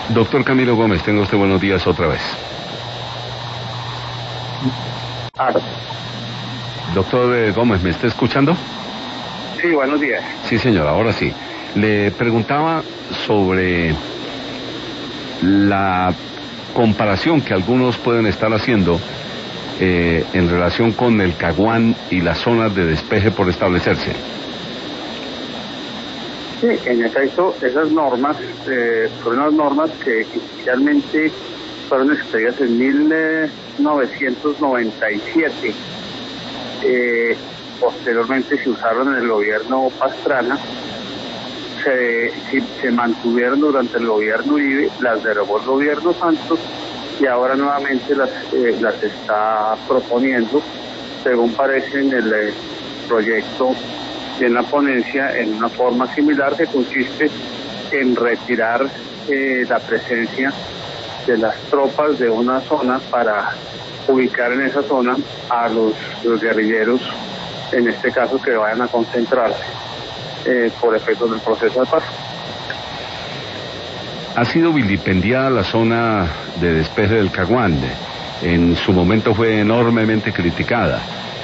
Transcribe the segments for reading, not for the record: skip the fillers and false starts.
Doctor Camilo Gómez, tenga usted buenos días otra vez. Doctor Gómez, ¿me está escuchando? Sí, buenos días. Sí, señor, ahora sí. Le preguntaba sobre la comparación que algunos pueden estar haciendo en relación con el Caguán y las zonas de despeje por establecerse. Sí, en efecto, esas normas fueron unas normas que inicialmente fueron expedidas en 1997. Posteriormente se usaron en el gobierno Pastrana, se mantuvieron durante el gobierno Uribe, las derogó el gobierno Santos y ahora nuevamente las está proponiendo, según parece en el proyecto y en la ponencia, en una forma similar que consiste en retirar la presencia de las tropas de una zona para ubicar en esa zona a los guerrilleros, en este caso que vayan a concentrarse por efectos del proceso de paz. Ha sido vilipendiada la zona de despeje del Caguán. En su momento fue enormemente criticada.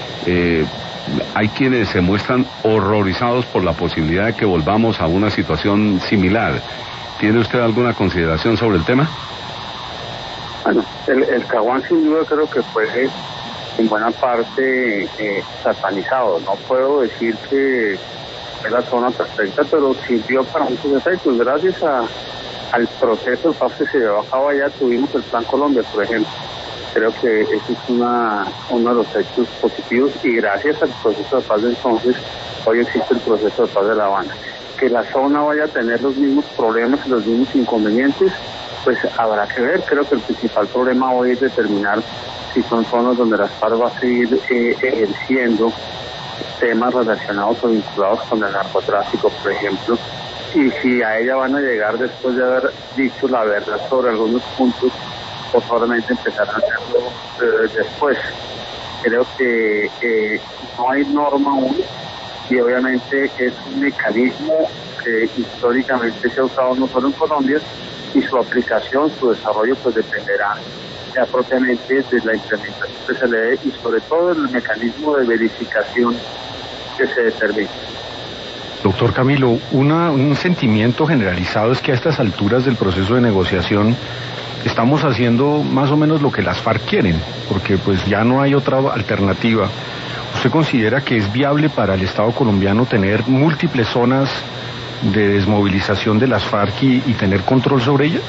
Hay quienes se muestran horrorizados por la posibilidad de que volvamos a una situación similar. ¿Tiene usted alguna consideración sobre el tema? Bueno, el Caguán sin duda creo que fue en buena parte satanizado. No puedo decir que es la zona perfecta, pero sirvió para muchos efectos. Gracias al proceso de paz que se llevó a cabo allá, tuvimos el Plan Colombia, por ejemplo. Creo que eso es uno de los hechos positivos, y gracias al proceso de paz de entonces, hoy existe el proceso de paz de La Habana. Que la zona vaya a tener los mismos problemas y los mismos inconvenientes, pues habrá que ver. Creo que el principal problema hoy es determinar si son zonas donde las FARC va a seguir ejerciendo temas relacionados o vinculados con el narcotráfico, por ejemplo, y si a ella van a llegar después de haber dicho la verdad sobre algunos puntos, o solamente empezarán a hacerlo después. Creo que no hay norma aún, y obviamente es un mecanismo que históricamente se ha usado no solo en Colombia, y su aplicación, su desarrollo, pues dependerá ya propiamente de la implementación que se le dé y sobre todo el mecanismo de verificación que se determine. Doctor Camilo, un sentimiento generalizado es que a estas alturas del proceso de negociación estamos haciendo más o menos lo que las FARC quieren, porque pues ya no hay otra alternativa. ¿Usted considera que es viable para el Estado colombiano tener múltiples zonas de desmovilización de las FARC y tener control sobre ellas?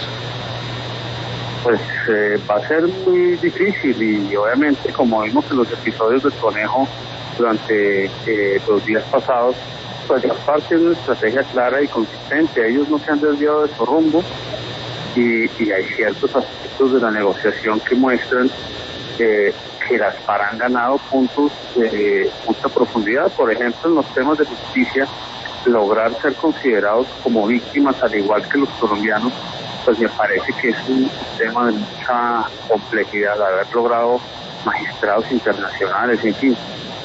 Pues va a ser muy difícil, y obviamente, como vimos en los episodios del Conejo durante los días pasados, pues las FARC tienen una estrategia clara y consistente. Ellos no se han desviado de su rumbo, y hay ciertos aspectos de la negociación que muestran que las FARC han ganado puntos de mucha profundidad. Por ejemplo, en los temas de justicia, lograr ser considerados como víctimas al igual que los colombianos, pues me parece que es un tema de mucha complejidad. Haber logrado magistrados internacionales, en fin,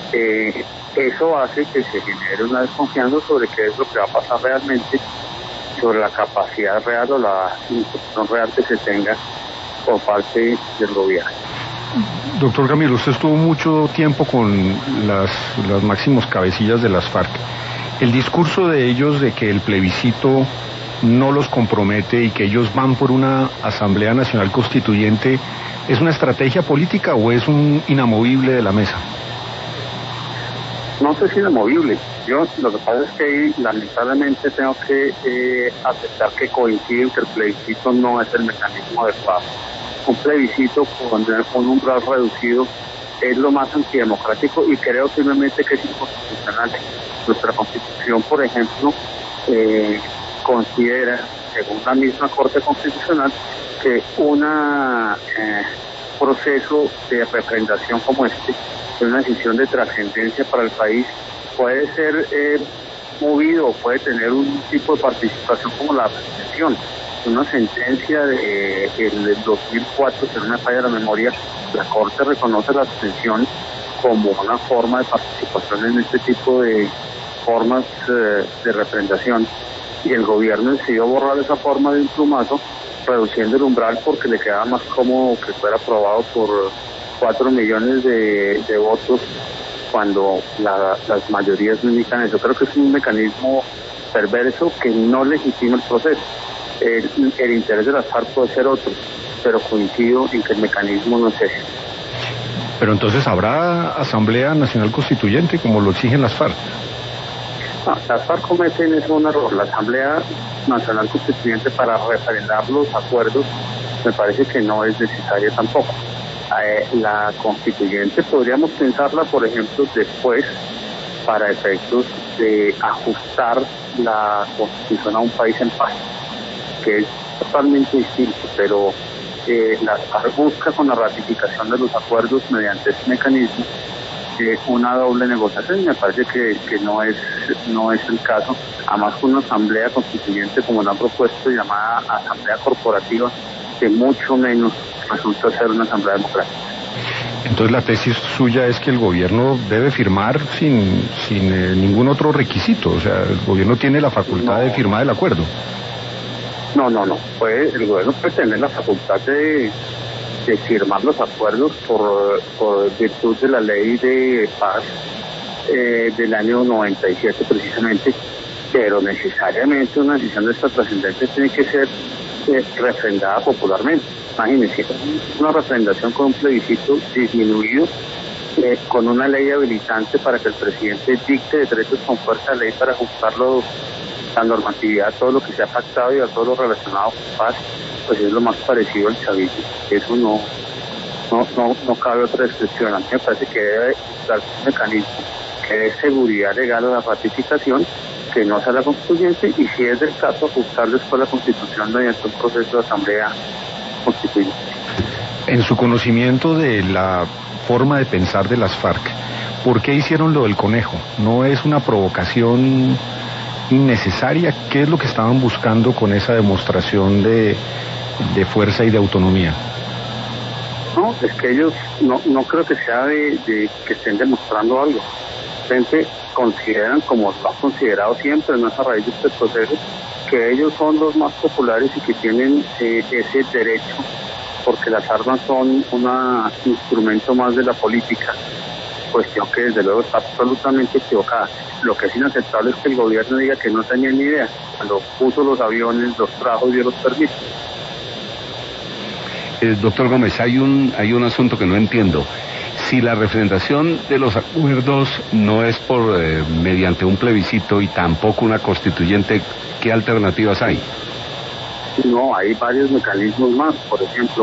eso hace que se genere una desconfianza sobre qué es lo que va a pasar realmente, sobre la capacidad real o la institución real que se tenga por parte del gobierno. Doctor Camilo, usted estuvo mucho tiempo con las máximos cabecillas de las FARC. El discurso de ellos de que el plebiscito no los compromete y que ellos van por una Asamblea Nacional Constituyente, ¿es una estrategia política o es un inamovible de la mesa? No sé si inamovible. Yo lo que pasa es que ahí, lamentablemente, tengo que aceptar que coinciden que el plebiscito no es el mecanismo adecuado. Un plebiscito con un umbral reducido es lo más antidemocrático, y creo firmemente que es inconstitucional. Nuestra Constitución, por ejemplo, considera, según la misma Corte Constitucional, que un proceso de referendación como este, de una decisión de trascendencia para el país, puede ser movido, puede tener un tipo de participación como la abstención. Una sentencia del 2004, si no me falla la memoria, la Corte reconoce la abstención como una forma de participación en este tipo de formas de representación, y el gobierno decidió borrar esa forma de un plumazo, reduciendo el umbral porque le quedaba más cómodo que fuera aprobado por 4 millones de votos cuando las mayorías no indican eso. Creo que es un mecanismo perverso que no legitima el proceso. El interés de las FARC puede ser otro, pero coincido en que el mecanismo no es ese. Pero entonces habrá Asamblea Nacional Constituyente como lo exigen las FARC. No, las FARC cometen eso un error. La Asamblea Nacional Constituyente para refrendar los acuerdos me parece que no es necesaria tampoco. La constituyente podríamos pensarla, por ejemplo, después para efectos de ajustar la constitución a un país en paz, que es totalmente distinto, pero la FARC busca con la ratificación de los acuerdos mediante ese mecanismo una doble negociación. Me parece que no es el caso. Además, con una asamblea constituyente como la han propuesto, llamada asamblea corporativa, que mucho menos resulta ser una asamblea democrática. Entonces la tesis suya es que el gobierno debe firmar sin ningún otro requisito, o sea, el gobierno tiene la facultad de firmar el acuerdo. No. El gobierno puede tener la facultad de firmar los acuerdos por virtud de la ley de paz del año 97 precisamente, pero necesariamente una decisión de esta trascendencia tiene que ser refrendada popularmente. Imagínense, una refrendación con un plebiscito disminuido, con una ley habilitante para que el presidente dicte decretos con fuerza de ley para ajustarlo la normatividad a todo lo que se ha pactado y a todo lo relacionado con paz, pues es lo más parecido al chavismo. Eso no cabe otra descripción. A mí me parece que debe darse un mecanismo que dé seguridad legal a la ratificación, que no sea la constituyente, y si es del caso, ajustar después la constitución mediante un proceso de asamblea constituyente. En su conocimiento de la forma de pensar de las FARC, ¿por qué hicieron lo del conejo? ¿No es una provocación innecesaria? ¿Qué es lo que estaban buscando con esa demostración de fuerza y de autonomía? No, es que ellos no creo que sea de que estén demostrando algo. Gente consideran, como lo han considerado siempre, no es a raíz de este proceso, que ellos son los más populares y que tienen ese derecho, porque las armas son un instrumento más de la política, cuestión que desde luego está absolutamente equivocada. Lo que es inaceptable es que el gobierno diga que no tenía ni idea, cuando puso los aviones, los trajo y dio los permisos. Doctor Gómez, hay un asunto que no entiendo. Si la refrendación de los acuerdos no es por mediante un plebiscito y tampoco una constituyente, ¿qué alternativas hay? No, hay varios mecanismos más. Por ejemplo,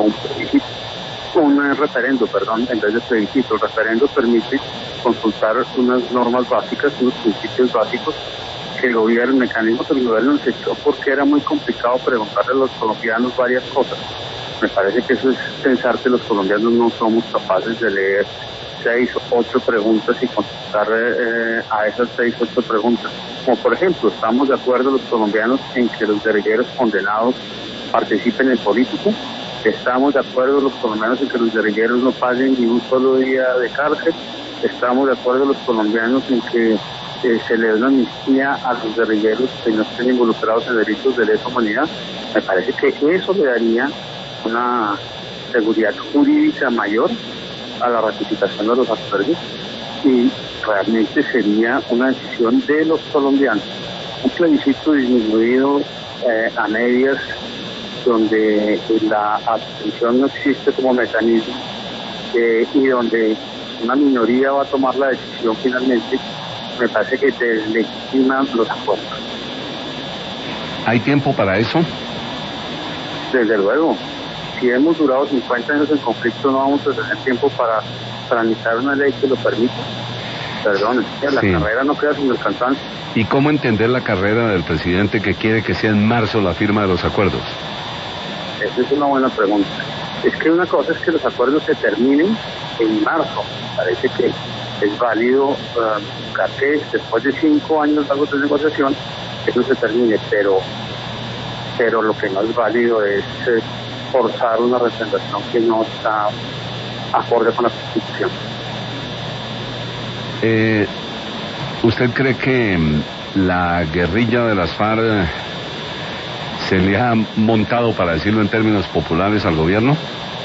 un referendo, en vez de plebiscito. El referendo permite consultar unas normas básicas, unos principios básicos que el mecanismo que el gobierno se echó porque era muy complicado preguntarle a los colombianos varias cosas. Me parece que eso es pensar que los colombianos no somos capaces de leer 6 o 8 preguntas y contestar a esas 6 o 8 preguntas. Como por ejemplo, ¿estamos de acuerdo los colombianos en que los guerrilleros condenados participen en política? ¿Estamos de acuerdo los colombianos en que los guerrilleros no paguen ni un solo día de cárcel? ¿Estamos de acuerdo los colombianos en que se le dé una amnistía a los guerrilleros que no estén involucrados en delitos de lesa humanidad? Me parece que eso le daría una seguridad jurídica mayor a la ratificación de los acuerdos y realmente sería una decisión de los colombianos. Un plebiscito disminuido a medias, donde la abstención no existe como mecanismo y donde una minoría va a tomar la decisión finalmente, me parece que deslegitima los acuerdos. ¿Hay tiempo para eso? Desde luego. Si hemos durado 50 años en conflicto, no vamos a tener tiempo para tramitar una ley que lo permita. Perdón, la carrera no queda sin el cansancio. ¿Y cómo entender la carrera del presidente que quiere que sea en marzo la firma de los acuerdos? Esa es una buena pregunta. Es que una cosa es que los acuerdos se terminen en marzo. Parece que es válido que después de 5 años largos de negociación, eso se termine, pero lo que no es válido es forzar una representación que no está acorde con la Constitución. ¿ ¿Usted cree que la guerrilla de las FARC se le ha montado, para decirlo en términos populares, al gobierno?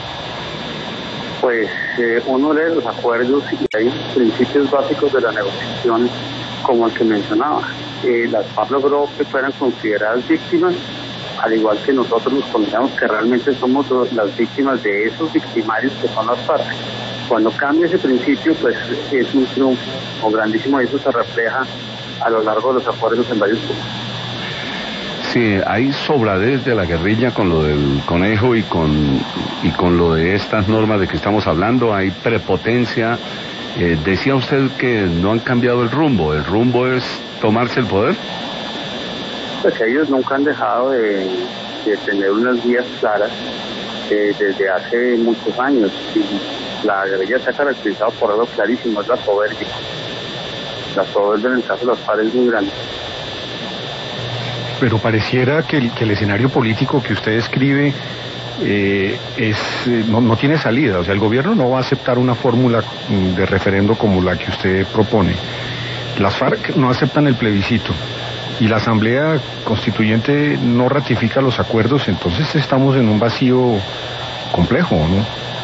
Pues uno lee los acuerdos y hay principios básicos de la negociación, como el que mencionaba. Las FARC logró que fueran consideradas víctimas, al igual que nosotros nos consideramos que realmente somos las víctimas de esos victimarios que son las FARC. Cuando cambia ese principio, pues es un triunfo grandísimo, y eso se refleja a lo largo de los acuerdos en varios puntos. Sí, hay sobradez de la guerrilla con lo del conejo y con lo de estas normas de que estamos hablando. Hay prepotencia. Decía usted que no han cambiado el rumbo. ¿El rumbo es tomarse el poder? Pues ellos nunca han dejado de tener unas vías claras desde hace muchos años. Y la guerrilla se ha caracterizado por algo clarísimo, es la soberbia. La soberbia en el caso de las FARC es muy grande. Pero pareciera que el escenario político que usted describe no tiene salida. O sea, el gobierno no va a aceptar una fórmula de referendo como la que usted propone. Las FARC no aceptan el plebiscito y la Asamblea Constituyente no ratifica los acuerdos. Entonces estamos en un vacío complejo, ¿no?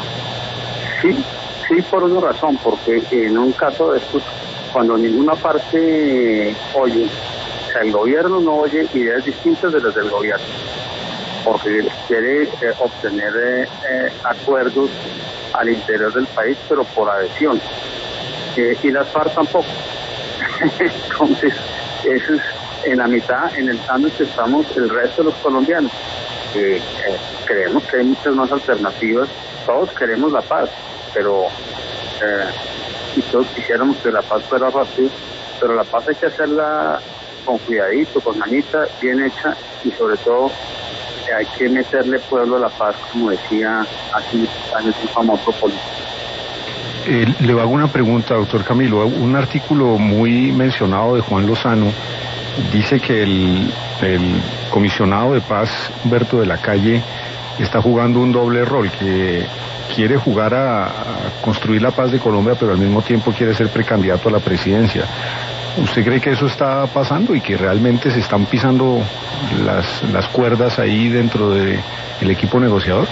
Sí, por una razón, porque en un caso de estos, cuando ninguna parte oye, o sea, el gobierno no oye ideas distintas de las del gobierno, porque quiere obtener acuerdos al interior del país, pero por adhesión, y las FARC tampoco. Entonces, eso es en la mitad, en el sándwich que estamos el resto de los colombianos. Creemos que hay muchas más alternativas, todos queremos la paz, pero y todos quisiéramos que la paz fuera fácil, pero la paz hay que hacerla con cuidadito, con manita, bien hecha, y sobre todo hay que meterle pueblo a la paz, como decía hace años un famoso político. Le hago una pregunta, doctor Camilo. Un artículo muy mencionado de Juan Lozano dice que el comisionado de paz, Humberto de la Calle, está jugando un doble rol, que quiere jugar a construir la paz de Colombia, pero al mismo tiempo quiere ser precandidato a la presidencia. ¿Usted cree que eso está pasando y que realmente se están pisando las cuerdas ahí dentro del equipo negociador?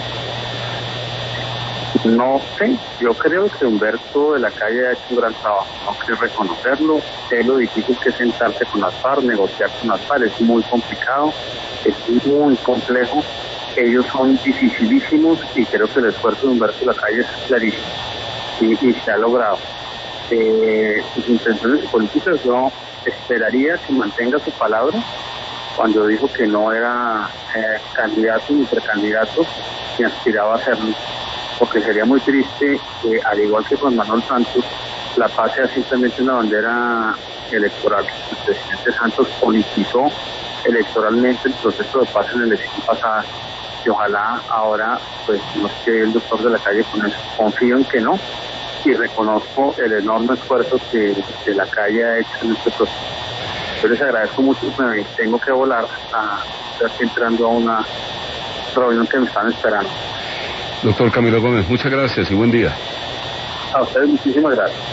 No sé, yo creo que Humberto de la Calle ha hecho un gran trabajo, no quiero reconocerlo. Es lo difícil que es sentarse con las FARC, negociar con las FARC, es muy complicado, es muy complejo. Ellos son dificilísimos y creo que el esfuerzo de Humberto de la Calle es clarísimo y se ha logrado. Sus intenciones políticas, yo esperaría que mantenga su palabra cuando dijo que no era candidato ni precandidato ni aspiraba a hacerlo, porque sería muy triste que, al igual que con Manuel Santos, la paz sea simplemente una bandera electoral. El presidente Santos politizó electoralmente el proceso de paz en la elección pasada, y ojalá ahora pues no esté el doctor de la Calle con eso. Confío en que no, y reconozco el enorme esfuerzo que de la Calle ha hecho en este proceso. Yo les agradezco mucho, tengo que volar, estoy entrando a una reunión que me están esperando. Doctor Camilo Gómez, muchas gracias y buen día. A ustedes muchísimas gracias.